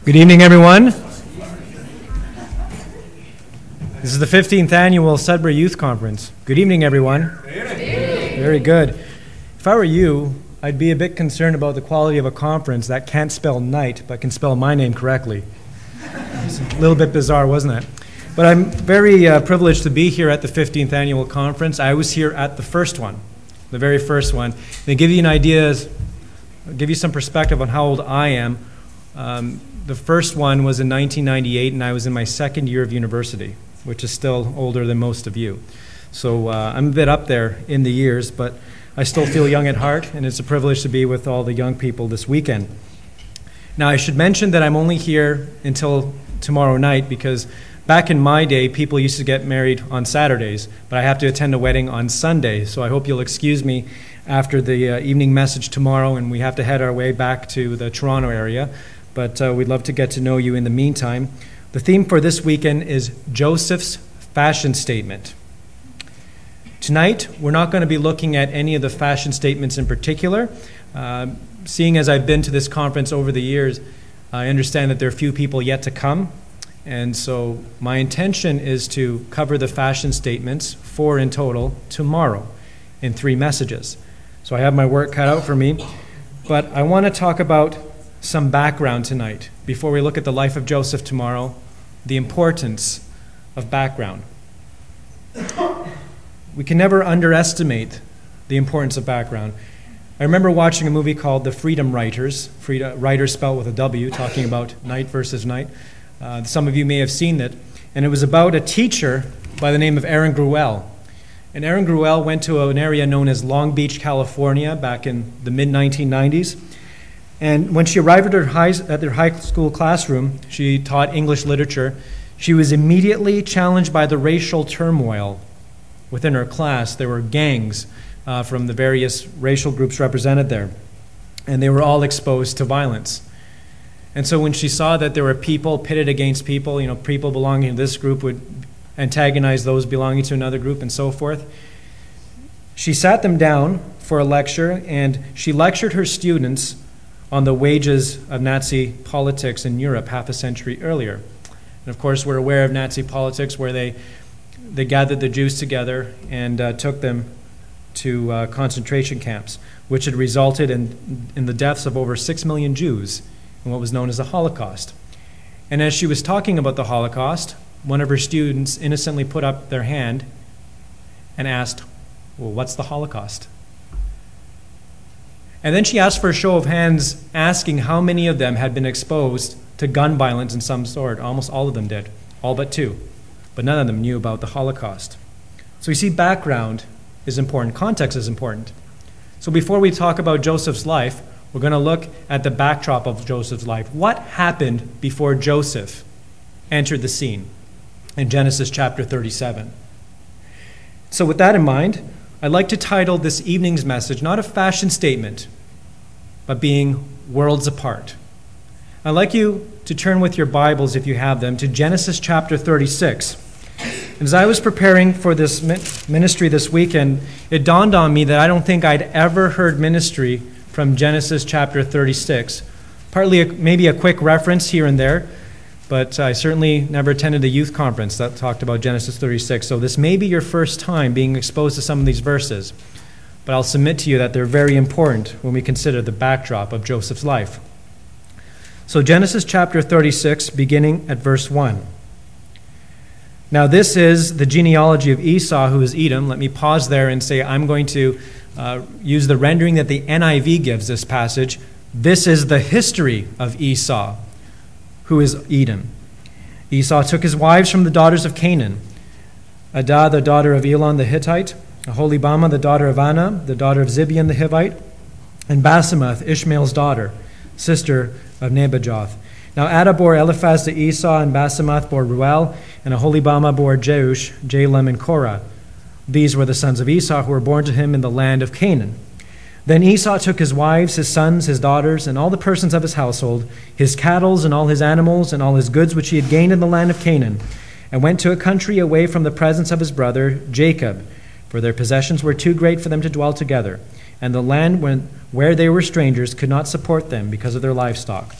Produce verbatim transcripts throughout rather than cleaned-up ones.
Good evening, everyone. This is the fifteenth annual Sudbury Youth Conference. Good evening, everyone. Good evening. Very good. If I were you, I'd be a bit concerned about the quality of a conference that can't spell night but can spell my name correctly. It's a little bit bizarre, wasn't it? But I'm very uh, privileged to be here at the fifteenth annual conference. I was here at the first one, the very first one. To give you an idea, give you some perspective on how old I am. Um, the first one was in nineteen ninety-eight, and I was in my second year of university, which is still older than most of you. So uh, I'm a bit up there in the years, but I still feel young at heart, and it's a privilege to be with all the young people this weekend. Now, I should mention that I'm only here until tomorrow night because back in my day, people used to get married on Saturdays, but I have to attend a wedding on Sunday, so I hope you'll excuse me after the uh, evening message tomorrow, and we have to head our way back to the Toronto area, but uh, we'd love to get to know you in the meantime. The theme for this weekend is Joseph's fashion statement. Tonight, we're not going to be looking at any of the fashion statements in particular. Uh, seeing as I've been to this conference over the years, I understand that there are few people yet to come. And so my intention is to cover the fashion statements, four in total, tomorrow in three messages. So I have my work cut out for me. But I want to talk about some background tonight before we look at the life of Joseph tomorrow, the importance of background. We can never underestimate the importance of background. I remember watching a movie called The Freedom Writers, Freedom, writers spelled with a W, talking about night versus night. Uh, some of you may have seen it. And it was about a teacher by the name of Erin Gruwell. And Erin Gruwell went to an area known as Long Beach, California, back in the mid nineteen nineties. And when she arrived at her high, at their high school classroom, she taught English literature. She was immediately challenged by the racial turmoil within her class. There were gangs uh, from the various racial groups represented there, and they were all exposed to violence. And so when she saw that there were people pitted against people, you know, people belonging to this group would antagonize those belonging to another group and so forth, she sat them down for a lecture, and she lectured her students on the wages of Nazi politics in Europe half a century earlier. And of course, we're aware of Nazi politics where they they gathered the Jews together and uh, took them to uh, concentration camps, which had resulted in, in the deaths of over six million Jews in what was known as the Holocaust. And as she was talking about the Holocaust, one of her students innocently put up their hand and asked, well, what's the Holocaust? And then she asked for a show of hands, asking how many of them had been exposed to gun violence in some sort. Almost all of them did, all but two. But none of them knew about the Holocaust. So you see, background is important. Context is important. So before we talk about Joseph's life, we're going to look at the backdrop of Joseph's life. What happened before Joseph entered the scene in Genesis chapter thirty-seven? So with that in mind, I'd like to title this evening's message, not a fashion statement, but being worlds apart. I'd like you to turn with your Bibles, if you have them, to Genesis chapter thirty-six. As I was preparing for this ministry this weekend, it dawned on me that I don't think I'd ever heard ministry from Genesis chapter thirty-six. Partly a, maybe a quick reference here and there, but I certainly never attended a youth conference that talked about Genesis thirty-six. So this may be your first time being exposed to some of these verses, but I'll submit to you that they're very important when we consider the backdrop of Joseph's life. So Genesis chapter thirty-six, beginning at verse one. Now this is the genealogy of Esau, who is Edom. Let me pause there and say I'm going to uh, use the rendering that the N I V gives this passage. This is the history of Esau, who is Edom. Esau took his wives from the daughters of Canaan: Adah, the daughter of Elon the Hittite; Aholibamah, the daughter of Anna, the daughter of Zibeon the Hivite; and Basemath, Ishmael's daughter, sister of Nebajoth. Now Adah bore Eliphaz to Esau, and Basemath bore Ruel, and Aholibamah bore Jeush, Jalem, and Korah. These were the sons of Esau who were born to him in the land of Canaan. Then Esau took his wives, his sons, his daughters, and all the persons of his household, his cattle, and all his animals, and all his goods which he had gained in the land of Canaan, and went to a country away from the presence of his brother Jacob, for their possessions were too great for them to dwell together, and the land when, where they were strangers could not support them because of their livestock.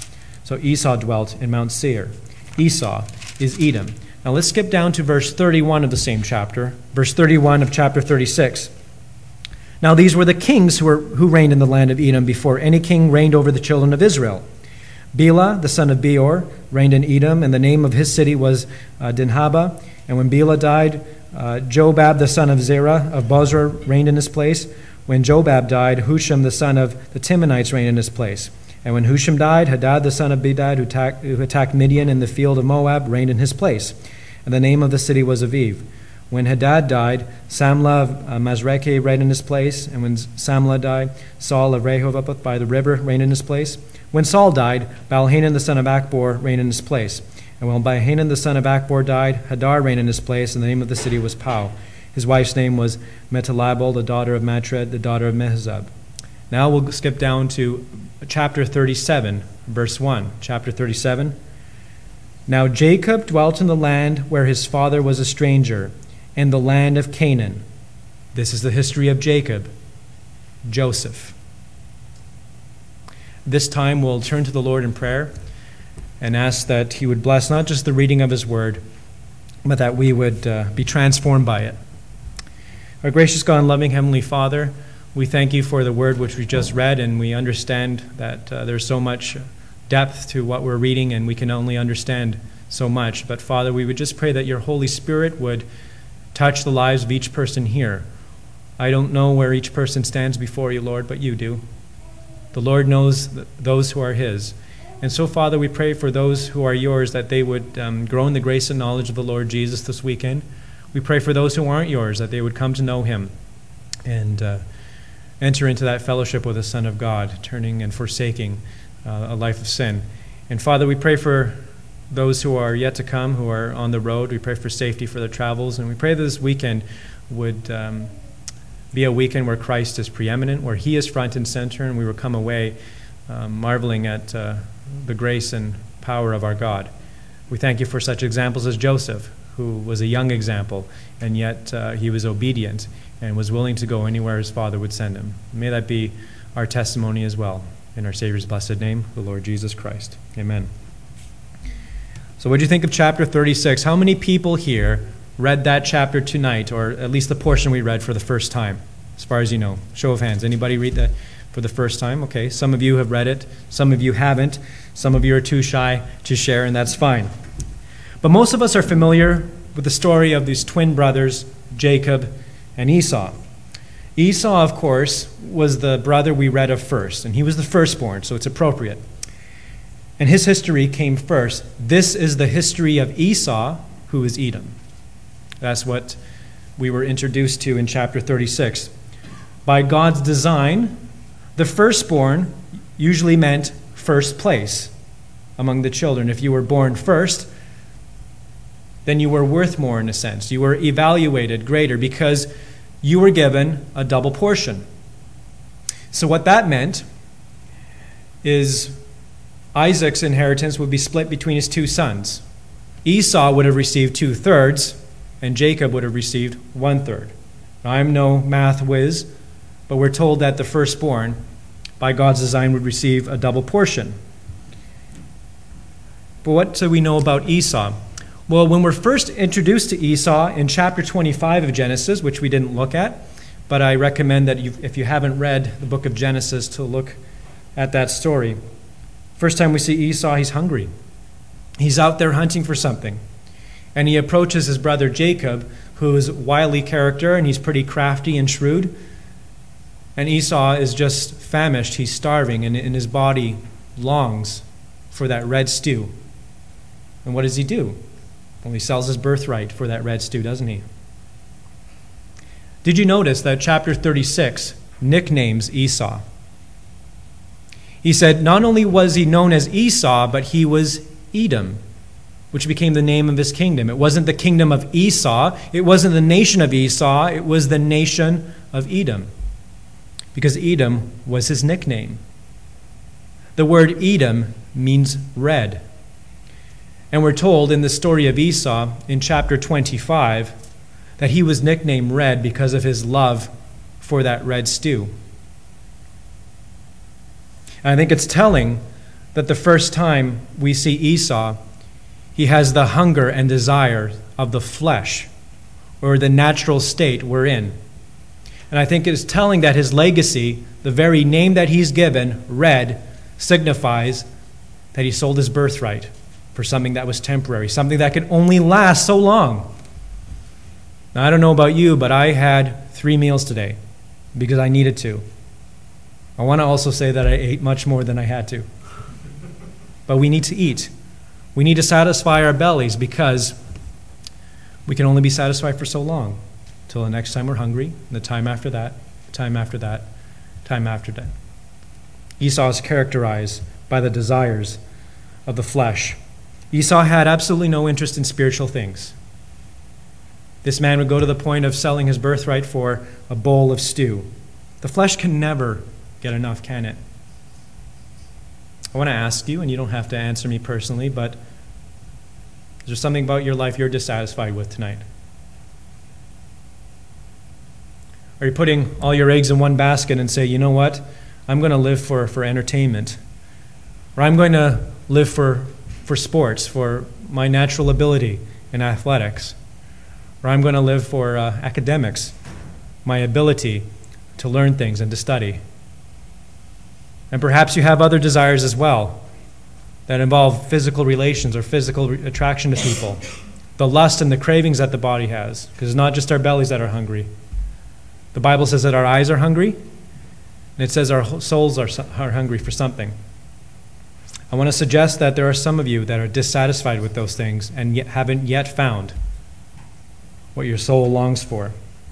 So Esau dwelt in Mount Seir. Esau is Edom. Now let's skip down to verse thirty-one of the same chapter, verse thirty-one of chapter thirty-six. Now these were the kings who, were, who reigned in the land of Edom before any king reigned over the children of Israel. Bela, the son of Beor, reigned in Edom, and the name of his city was uh, Dinhaba. And when Bela died, uh, Jobab, the son of Zerah of Bozrah, reigned in his place. When Jobab died, Husham, the son of the Timonites, reigned in his place. And when Husham died, Hadad, the son of Bedad, who attacked, who attacked Midian in the field of Moab, reigned in his place. And the name of the city was Aviv. When Hadad died, Samlah of uh, Masrekah reigned in his place. And when Samlah died, Saul of Rehoboth by the river reigned in his place. When Saul died, Baalhanan the son of Akbor reigned in his place. And when Baalhanan the son of Akbor died, Hadar reigned in his place, and the name of the city was Pau. His wife's name was Metalabel, the daughter of Matred, the daughter of Mehzab. Now we'll skip down to chapter thirty-seven, verse one. Chapter thirty-seven. Now Jacob dwelt in the land where his father was a stranger, in the land of Canaan. This is the history of Jacob, Joseph. This time we'll turn to the Lord in prayer and ask that he would bless not just the reading of his word, but that we would uh, be transformed by it. Our gracious God and loving Heavenly Father, we thank you for the word which we just read, and we understand that uh, there's so much depth to what we're reading, and we can only understand so much. But Father, we would just pray that your Holy Spirit would touch the lives of each person here. I don't know where each person stands before you, Lord, but you do. The Lord knows those who are his. And so, Father, we pray for those who are yours that they would um, grow in the grace and knowledge of the Lord Jesus this weekend. We pray for those who aren't yours that they would come to know him and uh, enter into that fellowship with the Son of God, turning and forsaking uh, a life of sin. And Father, we pray for those who are yet to come, who are on the road. We pray for safety for their travels. And we pray that this weekend would um, be a weekend where Christ is preeminent, where he is front and center, and we will come away um, marveling at uh, the grace and power of our God. We thank you for such examples as Joseph, who was a young example, and yet uh, he was obedient and was willing to go anywhere his Father would send him. May that be our testimony as well. In our Savior's blessed name, the Lord Jesus Christ. Amen. So what do you think of chapter thirty-six? How many people here read that chapter tonight, or at least the portion we read for the first time, as far as you know? Show of hands. Anybody read that for the first time? Okay, some of you have read it. Some of you haven't. Some of you are too shy to share, and that's fine. But most of us are familiar with the story of these twin brothers, Jacob and Esau. Esau, of course, was the brother we read of first, and he was the firstborn, so it's appropriate. And his history came first. This is the history of Esau, who is Edom. That's what we were introduced to in chapter thirty-six. By God's design, the firstborn usually meant first place among the children. If you were born first, then you were worth more in a sense. You were evaluated greater because you were given a double portion. So what that meant is Isaac's inheritance would be split between his two sons. Esau would have received two-thirds, and Jacob would have received one-third. Now, I'm no math whiz, but we're told that the firstborn, by God's design, would receive a double portion. But what do we know about Esau? Well, when we're first introduced to Esau in chapter twenty-five of Genesis, which we didn't look at, but I recommend that you, if you haven't read the book of Genesis, to look at that story. First time we see Esau, he's hungry. He's out there hunting for something. And he approaches his brother Jacob, who's a wily character, and he's pretty crafty and shrewd. And Esau is just famished. He's starving, and, and his body longs for that red stew. And what does he do? Well, he sells his birthright for that red stew, doesn't he? Did you notice that chapter thirty-six nicknames Esau? He said not only was he known as Esau, but he was Edom, which became the name of his kingdom. It wasn't the kingdom of Esau. It wasn't the nation of Esau. It was the nation of Edom, because Edom was his nickname. The word Edom means red. And we're told in the story of Esau in chapter twenty-five that he was nicknamed Red because of his love for that red stew. And I think it's telling that the first time we see Esau, he has the hunger and desire of the flesh, or the natural state we're in. And I think it's telling that his legacy, the very name that he's given, red, signifies that he sold his birthright for something that was temporary, something that could only last so long. Now, I don't know about you, but I had three meals today because I needed to. I want to also say that I ate much more than I had to. But we need to eat. We need to satisfy our bellies because we can only be satisfied for so long. Till the next time we're hungry, and the time after that, time after that, time after that. Esau is characterized by the desires of the flesh. Esau had absolutely no interest in spiritual things. This man would go to the point of selling his birthright for a bowl of stew. The flesh can never get enough, can it? I want to ask you, and you don't have to answer me personally, but is there something about your life you're dissatisfied with tonight? Are you putting all your eggs in one basket and say, you know what, I'm going to live for, for entertainment, or I'm going to live for, for sports, for my natural ability in athletics, or I'm going to live for uh, academics, my ability to learn things and to study. And perhaps you have other desires as well that involve physical relations or physical re- attraction to people, the lust and the cravings that the body has, because it's not just our bellies that are hungry. The Bible says that our eyes are hungry, and it says our souls are, are hungry for something. I want to suggest that there are some of you that are dissatisfied with those things and yet haven't yet found what your soul longs for.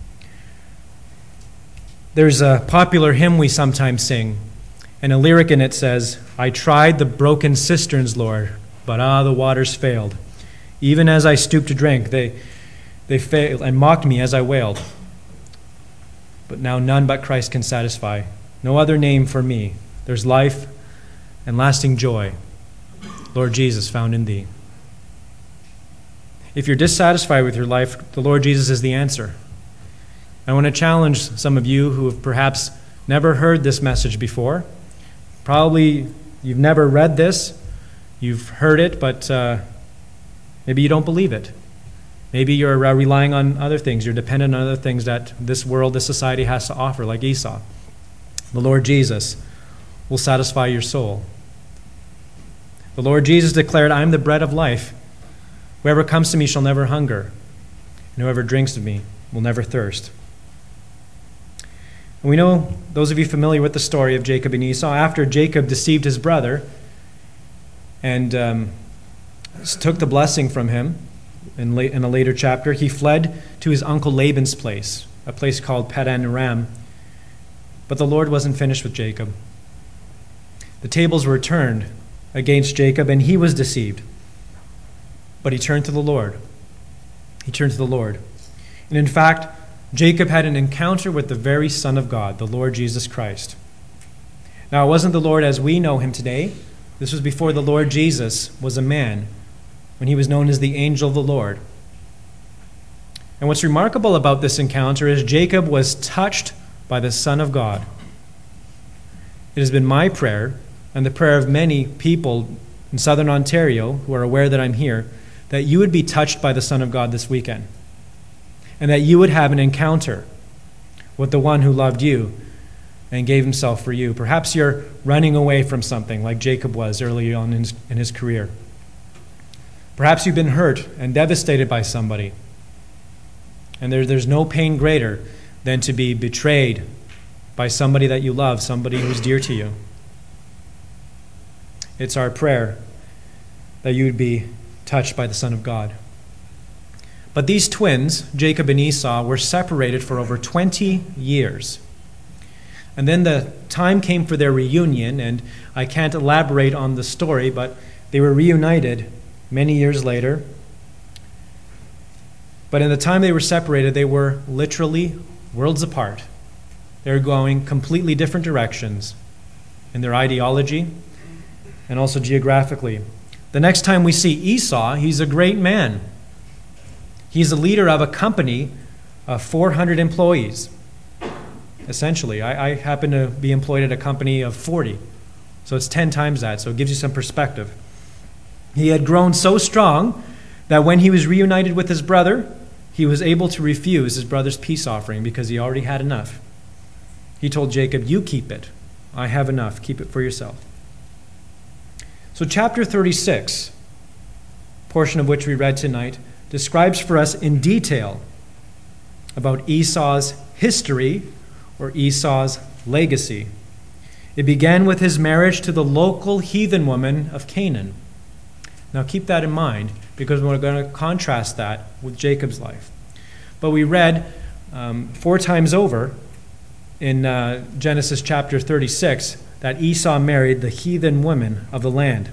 There's a popular hymn we sometimes sing, and a lyric in it says, I tried the broken cisterns, Lord, but ah, the waters failed. Even as I stooped to drink, they, they failed and mocked me as I wailed. But now none but Christ can satisfy. No other name for me. There's life and lasting joy, Lord Jesus, found in thee. If you're dissatisfied with your life, the Lord Jesus is the answer. I want to challenge some of you who have perhaps never heard this message before. Probably you've never read this. You've heard it, but uh, maybe you don't believe it. Maybe you're uh, relying on other things. You're dependent on other things that this world, this society has to offer, like Esau. The Lord Jesus will satisfy your soul. The Lord Jesus declared, I am the bread of life. Whoever comes to me shall never hunger, and whoever drinks of me will never thirst. And we know, those of you familiar with the story of Jacob and Esau, after Jacob deceived his brother and um, took the blessing from him, In, late, in a later chapter, he fled to his uncle Laban's place, a place called Padan Aram. But the Lord wasn't finished with Jacob. The tables were turned against Jacob, and he was deceived. But he turned to the Lord. He turned to the Lord. And in fact, Jacob had an encounter with the very Son of God, the Lord Jesus Christ. Now, it wasn't the Lord as we know him today. This was before the Lord Jesus was a man, when he was known as the angel of the Lord. And what's remarkable about this encounter is Jacob was touched by the Son of God. It has been my prayer, and the prayer of many people in southern Ontario who are aware that I'm here, that you would be touched by the Son of God this weekend, and that you would have an encounter with the one who loved you and gave himself for you. Perhaps you're running away from something like Jacob was early on in his, in his career. Perhaps you've been hurt and devastated by somebody. And there, there's no pain greater than to be betrayed by somebody that you love, somebody who's dear to you. It's our prayer that you would be touched by the Son of God. But these twins, Jacob and Esau, were separated for over twenty years. And then the time came for their reunion, and I can't elaborate on the story, but they were reunited many years later. But in the time they were separated, they were literally worlds apart. They were going completely different directions in their ideology and also geographically. The next time we see Esau, he's a great man. He's the leader of a company of four hundred employees, essentially. I, I happen to be employed at a company of forty. So it's ten times that, so it gives you some perspective. He had grown so strong that when he was reunited with his brother, he was able to refuse his brother's peace offering because he already had enough. He told Jacob, "You keep it. I have enough. Keep it for yourself." So chapter thirty-six, portion of which we read tonight, describes for us in detail about Esau's history, or Esau's legacy. It began with his marriage to the local heathen woman of Canaan. Now keep that in mind, because we're going to contrast that with Jacob's life. But we read um, four times over in uh, Genesis chapter thirty-six that Esau married the heathen women of the land.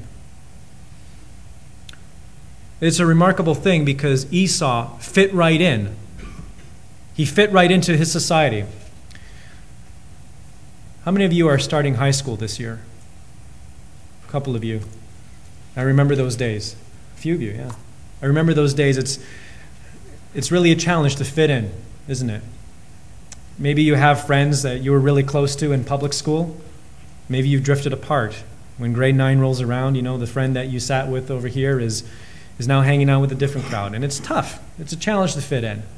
It's a remarkable thing because Esau fit right in. He fit right into his society. How many of you are starting high school this year? A couple of you. I remember those days. A few of you, yeah. I remember those days. It's, it's really a challenge to fit in, isn't it? Maybe you have friends that you were really close to in public school. Maybe you've drifted apart. When grade nine rolls around, you know, the friend that you sat with over here is, is now hanging out with a different crowd. And it's tough. It's a challenge to fit in.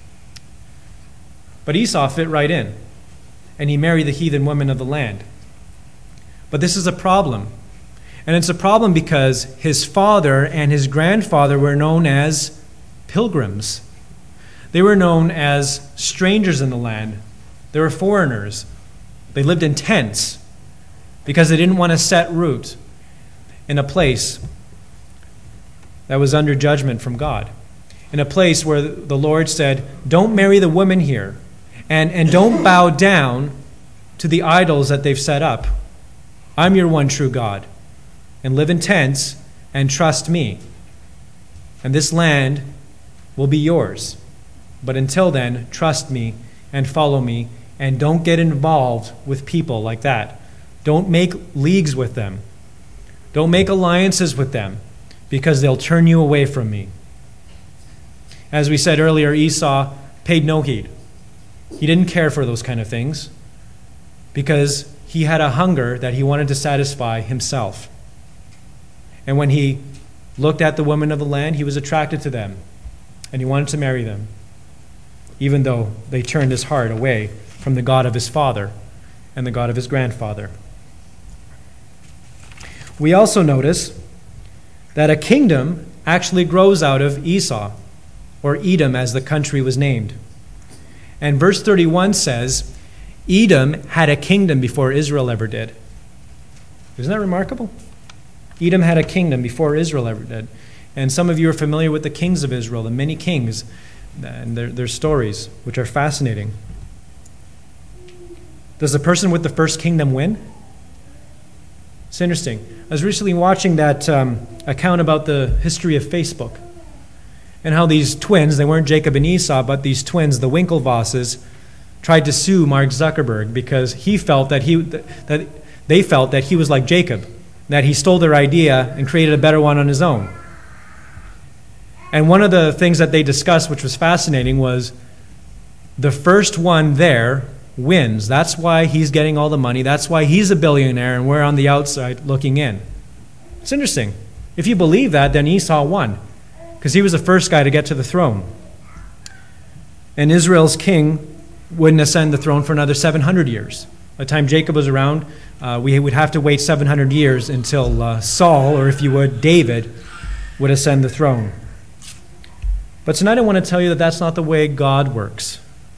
But Esau fit right in. And he married the heathen woman of the land. But this is a problem. And it's a problem because his father and his grandfather were known as pilgrims. They were known as strangers in the land. They were foreigners. They lived in tents because they didn't want to set root in a place that was under judgment from God. In a place where the Lord said, don't marry the women here. And, and don't bow down to the idols that they've set up. I'm your one true God. And live in tents and trust me. And this land will be yours. But until then, trust me and follow me. And don't get involved with people like that. Don't make leagues with them. Don't make alliances with them, because they'll turn you away from me. As we said earlier, Esau paid no heed. He didn't care for those kind of things because he had a hunger that he wanted to satisfy himself. And when he looked at the women of the land, he was attracted to them and he wanted to marry them, even though they turned his heart away from the God of his father and the God of his grandfather. We also notice that a kingdom actually grows out of Esau, or Edom as the country was named. And verse thirty-one says, Edom had a kingdom before Israel ever did. Isn't that remarkable? Edom had a kingdom before Israel ever did. And some of you are familiar with the kings of Israel, the many kings, and their, their stories, which are fascinating. Does the person with the first kingdom win? It's interesting. I was recently watching that um, account about the history of Facebook and how these twins, they weren't Jacob and Esau, but these twins, the Winklevosses, tried to sue Mark Zuckerberg because he felt that he that they felt that he was like Jacob, that he stole their idea and created a better one on his own. And one of the things that they discussed, which was fascinating, was the first one there wins. That's why he's getting all the money. That's why he's a billionaire and we're on the outside looking in. It's interesting. If you believe that, then Esau won, because he was the first guy to get to the throne. And Israel's king wouldn't ascend the throne for another seven hundred years. By the time Jacob was around, uh, we would have to wait seven hundred years until uh, Saul, or if you would, David, would ascend the throne. But tonight I want to tell you that that's not the way God works.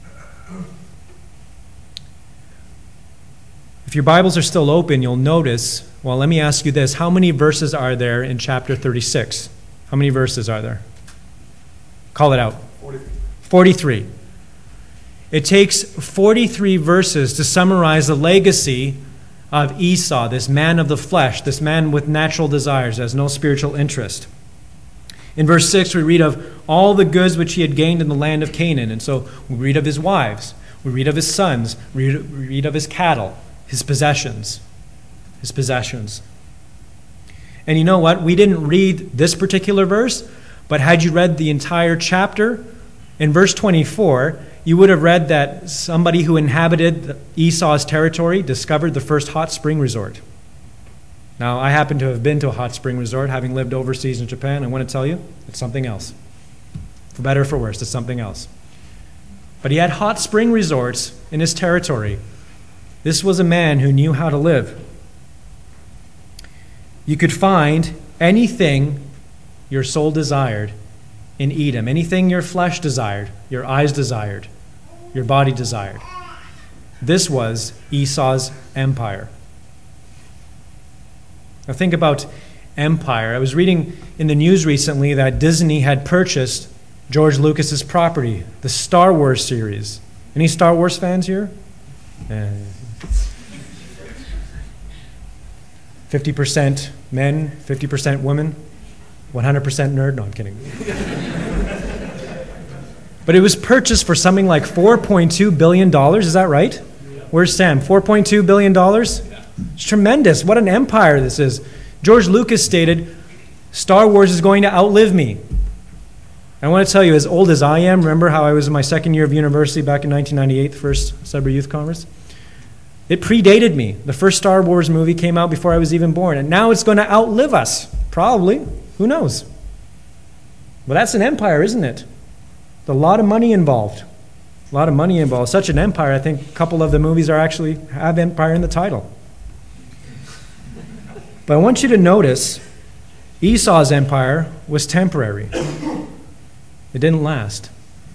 If your Bibles are still open, you'll notice, well, let me ask you this. How many verses are there in chapter thirty-six? How many verses are there? Call it out. forty-three. forty-three. It takes forty-three verses to summarize the legacy of Esau, this man of the flesh, this man with natural desires, has no spiritual interest. In verse six, we read of all the goods which he had gained in the land of Canaan. And so we read of his wives, we read of his sons, we read, we read of his cattle, his possessions, his possessions. And you know what? We didn't read this particular verse, but had you read the entire chapter, in verse twenty-four, you would have read that somebody who inhabited Esau's territory discovered the first hot spring resort. Now, I happen to have been to a hot spring resort, having lived overseas in Japan. I want to tell you, it's something else. For better or for worse, it's something else. But he had hot spring resorts in his territory. This was a man who knew how to live. You could find anything your soul desired in Edom, anything your flesh desired, your eyes desired, your body desired. This was Esau's empire. Now think about empire. I was reading in the news recently that Disney had purchased George Lucas's property, the Star Wars series. Any Star Wars fans here? Uh, fifty percent men, fifty percent women, one hundred percent nerd? No, I'm kidding. But it was purchased for something like four point two billion dollars. Is that right? Where's Sam? four point two billion dollars? It's tremendous. What an empire this is. George Lucas stated, Star Wars is going to outlive me. I want to tell you, as old as I am, remember how I was in my second year of university back in nineteen ninety-eight, the first Sudbury Youth Conference? It predated me. The first Star Wars movie came out before I was even born, and now it's going to outlive us. Probably. Who knows? Well, that's an empire, isn't it? There's a lot of money involved. A lot of money involved. Such an empire, I think a couple of the movies are actually have empire in the title. But I want you to notice Esau's empire was temporary. It didn't last.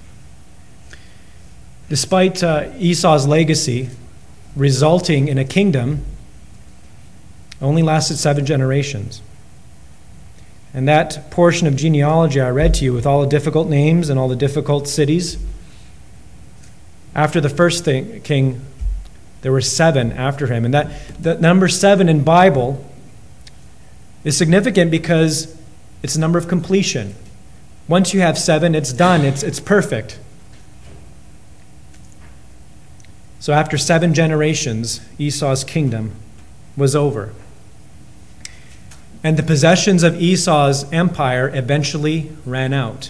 Despite uh, Esau's legacy resulting in a kingdom, it only lasted seven generations. And that portion of genealogy I read to you with all the difficult names and all the difficult cities, after the first thing, king, there were seven after him. And that the number seven in Bible is significant because it's a number of completion. Once you have seven, it's done. It's, it's perfect. So after seven generations, Esau's kingdom was over. And the possessions of Esau's empire eventually ran out.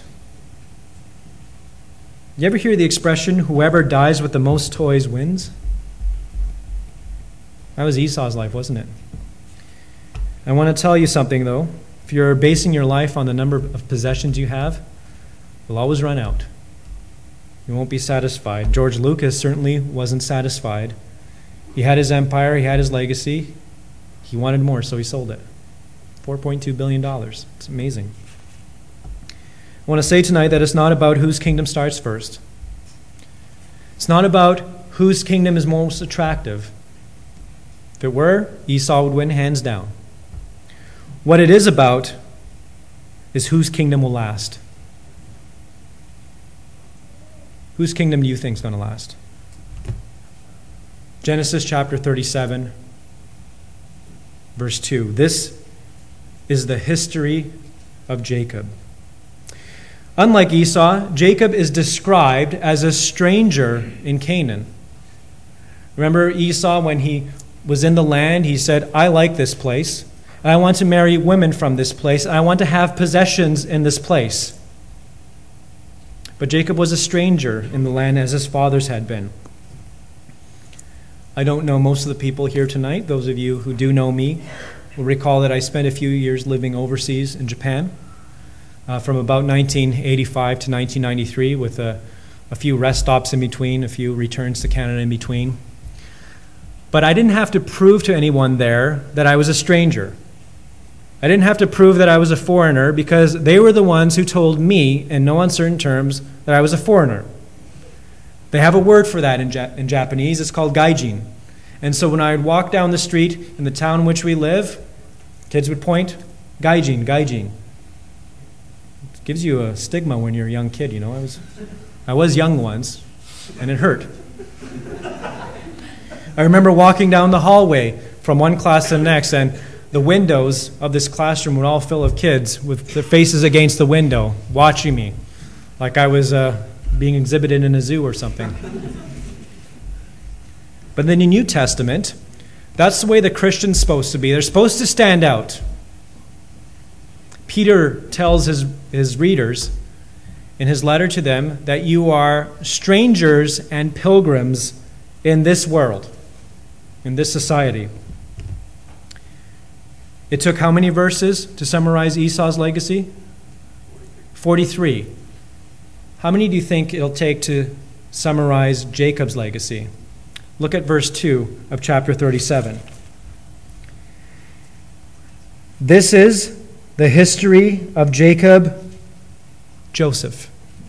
You ever hear the expression, whoever dies with the most toys wins? That was Esau's life, wasn't it? I want to tell you something, though. If you're basing your life on the number of possessions you have, you'll always run out. You won't be satisfied. George Lucas certainly wasn't satisfied. He had his empire, he had his legacy. He wanted more, so he sold it. four point two billion dollars. It's amazing. I want to say tonight that it's not about whose kingdom starts first. It's not about whose kingdom is most attractive. If it were, Esau would win hands down. What it is about is whose kingdom will last. Whose kingdom do you think is going to last? Genesis chapter thirty-seven, verse two. This is the history of Jacob. Unlike Esau, Jacob is described as a stranger in Canaan. Remember Esau, when he was in the land, he said, I like this place. And I want to marry women from this place. And I want to have possessions in this place. But Jacob was a stranger in the land as his fathers had been. I don't know most of the people here tonight. Those of you who do know me will recall that I spent a few years living overseas in Japan uh, from about nineteen eighty-five to nineteen ninety-three with a, a few rest stops in between, a few returns to Canada in between. But I didn't have to prove to anyone there that I was a stranger. I didn't have to prove that I was a foreigner because they were the ones who told me in no uncertain terms that I was a foreigner. They have a word for that in, ja- in Japanese. It's called gaijin. And so when I would walk down the street in the town in which we live, kids would point, gaijin, gaijin. It gives you a stigma when you're a young kid, you know. I was, I was young once, and it hurt. I remember walking down the hallway from one class to the next, and the windows of this classroom were all full of kids with their faces against the window, watching me, like I was uh, being exhibited in a zoo or something. But in the New Testament, that's the way the Christian's supposed to be. They're supposed to stand out. Peter tells his, his readers in his letter to them that you are strangers and pilgrims in this world, in this society. It took how many verses to summarize Esau's legacy? forty-three. How many do you think it'll take to summarize Jacob's legacy? Look at verse two of chapter thirty-seven. This is the history of Jacob, Joseph.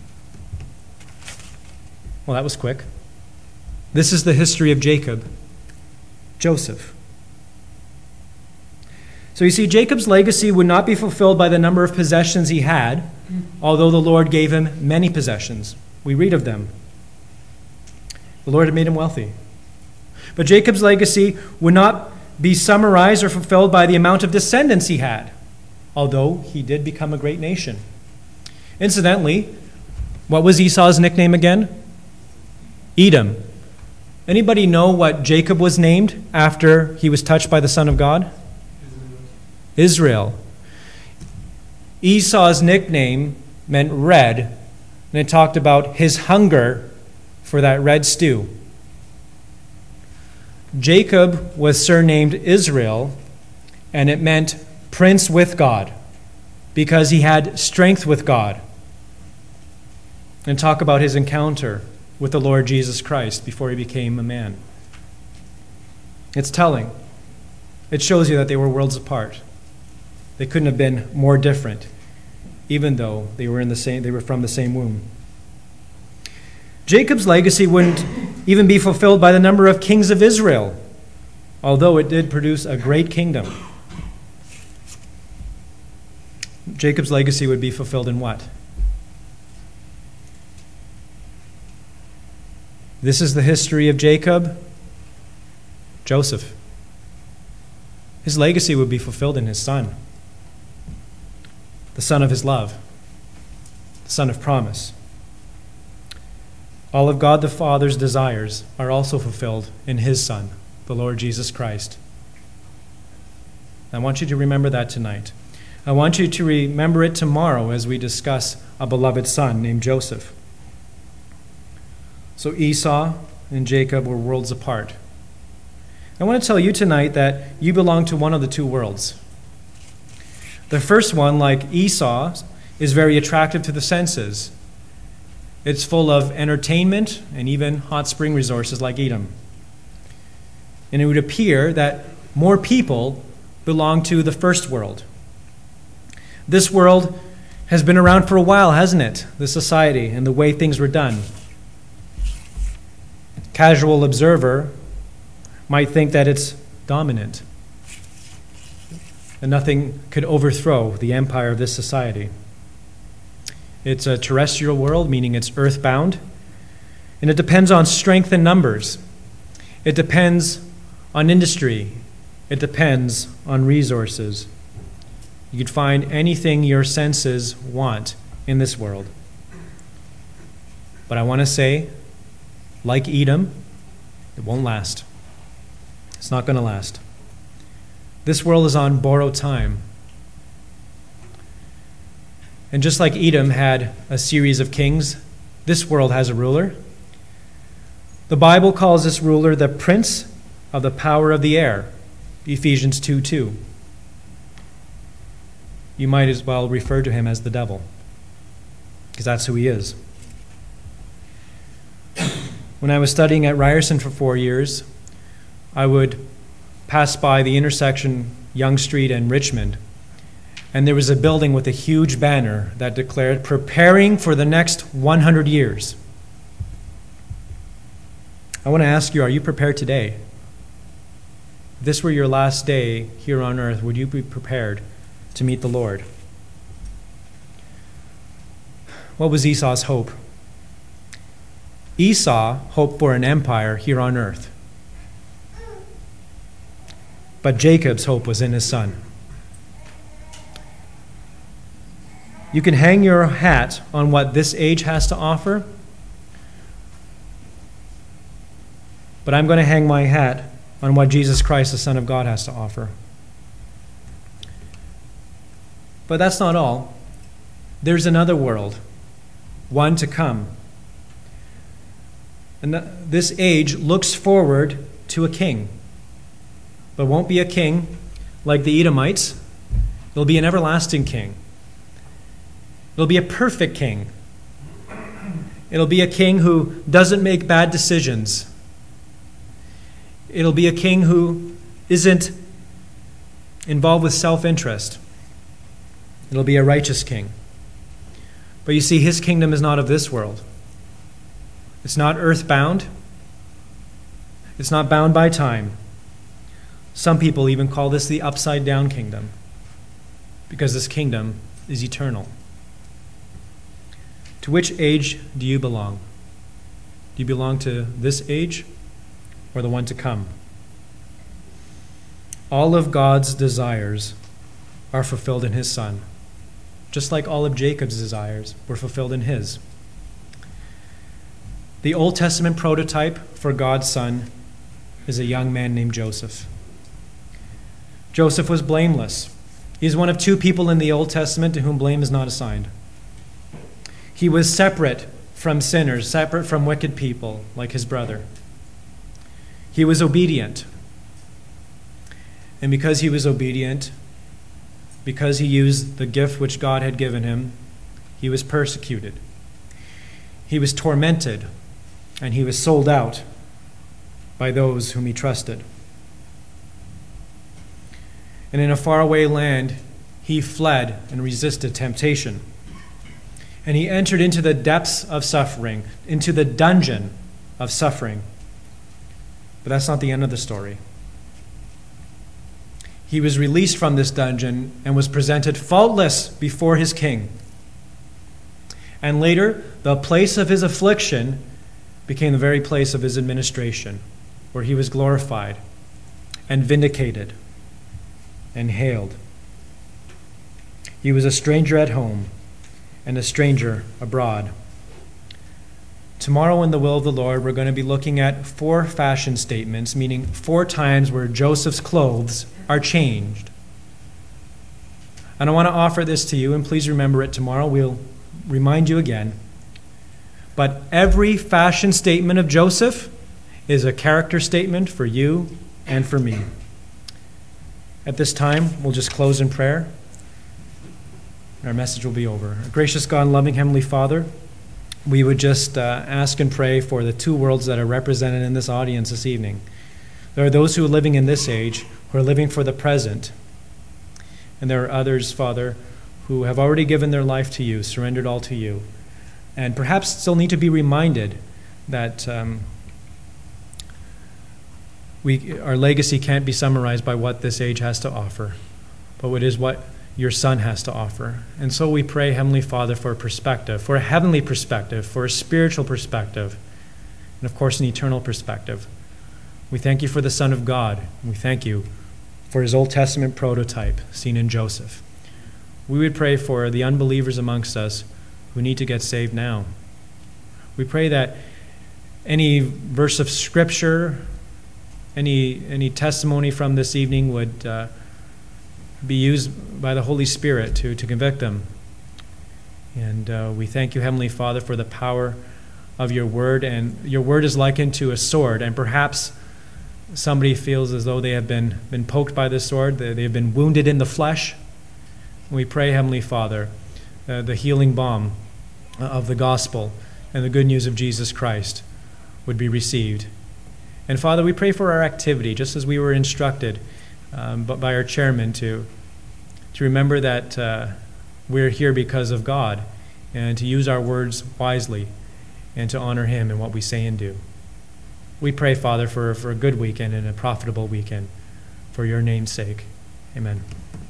Well, that was quick. This is the history of Jacob, Joseph. So you see, Jacob's legacy would not be fulfilled by the number of possessions he had, although the Lord gave him many possessions. We read of them. The Lord had made him wealthy. But Jacob's legacy would not be summarized or fulfilled by the amount of descendants he had, although he did become a great nation. Incidentally, what was Esau's nickname again? Edom. Anybody know what Jacob was named after he was touched by the Son of God? Israel. Esau's nickname meant red, and it talked about his hunger for that red stew. Jacob was surnamed Israel, and it meant prince with God, because he had strength with God. And talk about his encounter with the Lord Jesus Christ before he became a man. It's telling. It shows you that they were worlds apart. They couldn't have been more different, even though they were in the same, they were from the same womb. Jacob's legacy wouldn't even be fulfilled by the number of kings of Israel, although it did produce a great kingdom. Jacob's legacy would be fulfilled in what? This is the history of Jacob, Joseph. His legacy would be fulfilled in his son, the son of his love, the son of promise. All of God the Father's desires are also fulfilled in his Son, the Lord Jesus Christ. I want you to remember that tonight. I want you to remember it tomorrow as we discuss a beloved son named Joseph. So Esau and Jacob were worlds apart. I want to tell you tonight that you belong to one of the two worlds. The first one, like Esau, is very attractive to the senses. It's full of entertainment and even hot spring resources like Edom. And it would appear that more people belong to the first world. This world has been around for a while, hasn't it? The society and the way things were done. Casual observer might think that it's dominant, and nothing could overthrow the empire of this society. It's a terrestrial world, meaning it's earthbound, and it depends on strength and numbers. It depends on industry. It depends on resources. You could find anything your senses want in this world. But I want to say, like Edom, it won't last. It's not going to last. This world is on borrowed time. And just like Edom had a series of kings, this world has a ruler. The Bible calls this ruler the prince of the power of the air, Ephesians two two. You might as well refer to him as the devil, because that's who he is. When I was studying at Ryerson for four years, I would pass by the intersection Yonge Street and Richmond, and there was a building with a huge banner that declared, "Preparing for the next one hundred years." I want to ask you, are you prepared today? If this were your last day here on earth, would you be prepared to meet the Lord? What was Esau's hope? Esau hoped for an empire here on earth. But Jacob's hope was in his son. You can hang your hat on what this age has to offer, but I'm going to hang my hat on what Jesus Christ, the Son of God, has to offer. But that's not all. There's another world, one to come. And this age looks forward to a king, but won't be a king like the Edomites. It'll be an everlasting king. It'll be a perfect king. It'll be a king who doesn't make bad decisions. It'll be a king who isn't involved with self-interest. It'll be a righteous king. But you see, his kingdom is not of this world. It's not earthbound. It's not bound by time. Some people even call this the upside-down kingdom, because this kingdom is eternal. To which age do you belong? Do you belong to this age or the one to come? All of God's desires are fulfilled in his Son, just like all of Jacob's desires were fulfilled in his. The Old Testament prototype for God's Son is a young man named Joseph. Joseph was blameless. He's one of two people in the Old Testament to whom blame is not assigned. He was separate from sinners, separate from wicked people like his brother. He was obedient. And because he was obedient, because he used the gift which God had given him, he was persecuted. He was tormented, and he was sold out by those whom he trusted. And in a faraway land, he fled and resisted temptation. And he entered into the depths of suffering, into the dungeon of suffering. But that's not the end of the story. He was released from this dungeon and was presented faultless before his king. And later, the place of his affliction became the very place of his administration, where he was glorified and vindicated and hailed. He was a stranger at home and a stranger abroad. Tomorrow, in the will of the Lord, we're going to be looking at four fashion statements, meaning four times where Joseph's clothes are changed. And I want to offer this to you, and please remember it tomorrow. We'll remind you again. But every fashion statement of Joseph is a character statement for you and for me. At this time, we'll just close in prayer. Our message will be over. Gracious God and loving Heavenly Father, we would just uh, ask and pray for the two worlds that are represented in this audience this evening. There are those who are living in this age, who are living for the present. And there are others, Father, who have already given their life to you, surrendered all to you, and perhaps still need to be reminded that um, we, our legacy can't be summarized by what this age has to offer, but what is what your Son has to offer. And so we pray, Heavenly Father, for a perspective, for a heavenly perspective, for a spiritual perspective, and of course an eternal perspective. We thank you for the Son of God, and we thank you for his Old Testament prototype seen in Joseph. We would pray for the unbelievers amongst us who need to get saved now. We pray that any verse of Scripture, any, any testimony from this evening would uh, be used by the Holy Spirit to, to convict them. And uh, we thank you, Heavenly Father, for the power of your word. And your word is likened to a sword. And perhaps somebody feels as though they have been, been poked by this sword, they, they have been wounded in the flesh. We pray, Heavenly Father, uh, the healing balm of the gospel and the good news of Jesus Christ would be received. And Father, we pray for our activity, just as we were instructed um, but by our chairman to, to remember that uh, we're here because of God, and to use our words wisely and to honor him in what we say and do. We pray, Father, for, for a good weekend and a profitable weekend for your name's sake. Amen.